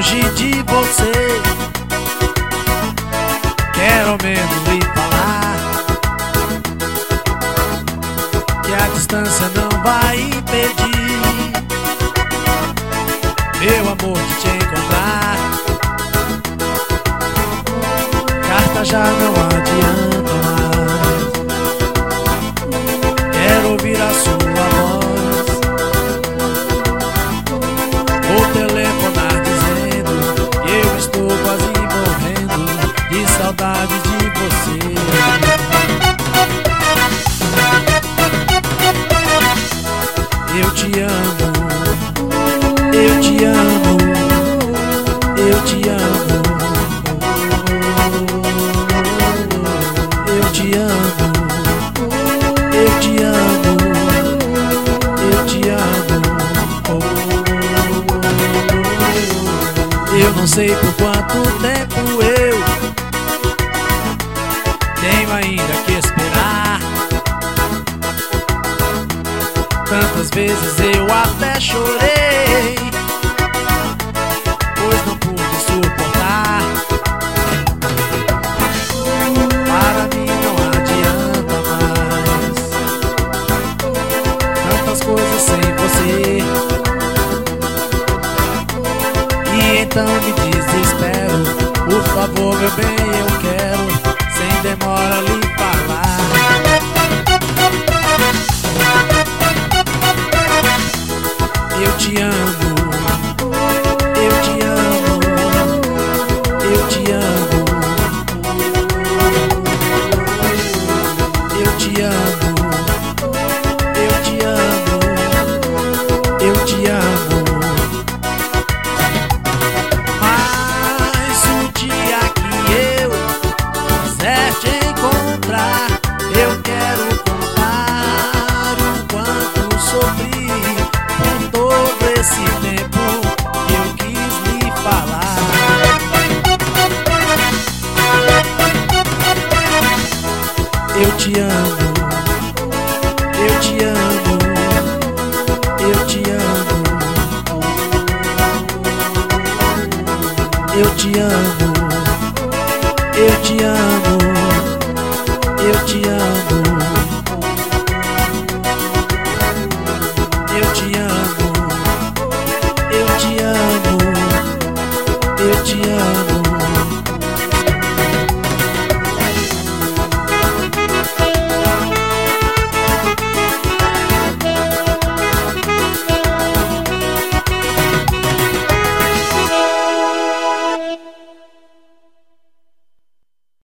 longe de você. Quero ao menos lhe falar que a distância não vai impedir meu amor de te encontrar. Carta já não adianta mais. Quero ouvir a sua voz ou telefonar dizendo que eu estou quase morrendo de saudade de você. Eu te amo, eu te amo, eu te amo, eu te amo, eu te amo, eu te amo. Eu não sei por quanto tempo eu tenho ainda que esperar. Tantas vezes eu até chorei, pois não pude suportar. Para mim não adianta mais tantas coisas sem você. E então me desespero. Por favor, meu bem, eu quero sem demora lhe falar. Eu te amo, eu te amo, eu te amo, eu te amo, eu te amo, eu te amo. Mas o dia que eu quiser te encontrar, eu quero contar o quanto sofri por todo esse tempo que eu quis lhe falar. Eu te amo, eu te